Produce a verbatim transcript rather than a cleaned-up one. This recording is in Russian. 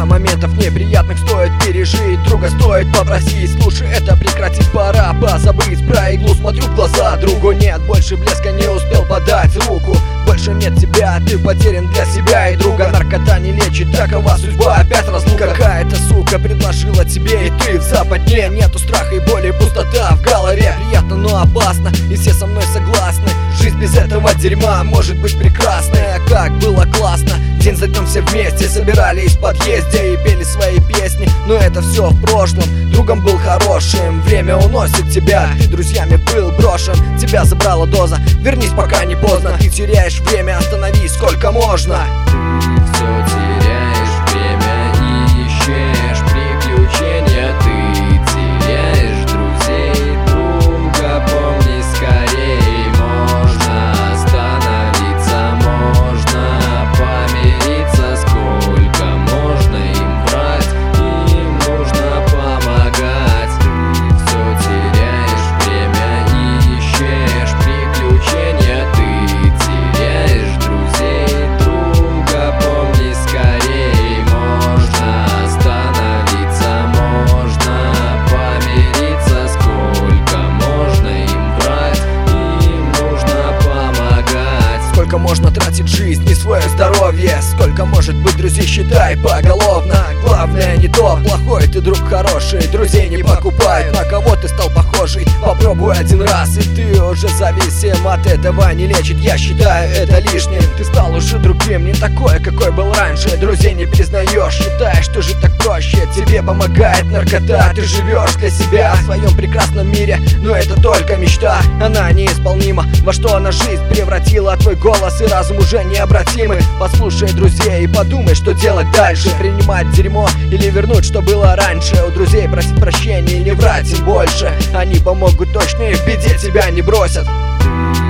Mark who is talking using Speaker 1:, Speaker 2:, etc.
Speaker 1: моментов неприятных стоит пережить, друга стоит попросить. Слушай, это прекратить пора, позабыть про иглу. Смотрю в глаза, другу нет больше блеска, не успел подать руку. Больше нет тебя, ты потерян для себя и друга. Наркота не лечит, такова судьба, опять разлука. Какая-то сука предложила тебе, и ты в западне. Нету страха и боли, пустота в голове. Приятно, но опасно, и все со мной согласны. Жизнь без этого дерьма может быть прекрасной. А как было классно, день за днем все вместе собирались в подъезде и пели свои песни. Но это все в прошлом, другом был хорошим. Время уносит тебя, ты друзьями был брошен. Тебя забрала доза, вернись пока не поздно. Ты теряешь время, остановись сколько можно.
Speaker 2: Ты все теряешь время и ищешь приключения. Ты теряешь друзей, друга, помни скорей. Можно остановиться, можно помириться. Сколько можно им врать, им нужно помогать. Ты все теряешь время и ищешь приключения. Ты теряешь друзей, друга, помни скорей. Можно остановиться, можно помириться. Сколько можно им врать, им нужно помогать.
Speaker 1: Сколько можно тратить жизнь и свое здоровье? Сколько может быть друзей, считай поголовно. Главное не то, плохой ты друг хороший. Друзей не покупают, на кого ты стал похожий. Попробуй один раз, и ты уже зависим. От этого не лечит, я считаю это лишним. Ты стал уже другим, не такой, какой был раньше. Друзей не признаешь, считаешь, что жить так проще. Тебе помогает наркота, ты живешь для себя в своем прекрасном мире. Но это только мечта, она неисполнима. Во что она жизнь превратила, твой голос и разум уже необратимы. Послушай друзей и подумай, что делать дальше. Принимать дерьмо или вернуть, что было раньше. У друзей просить прощения и не врать им больше. Они помогут точно и в беде тебя не бросят.
Speaker 2: Ты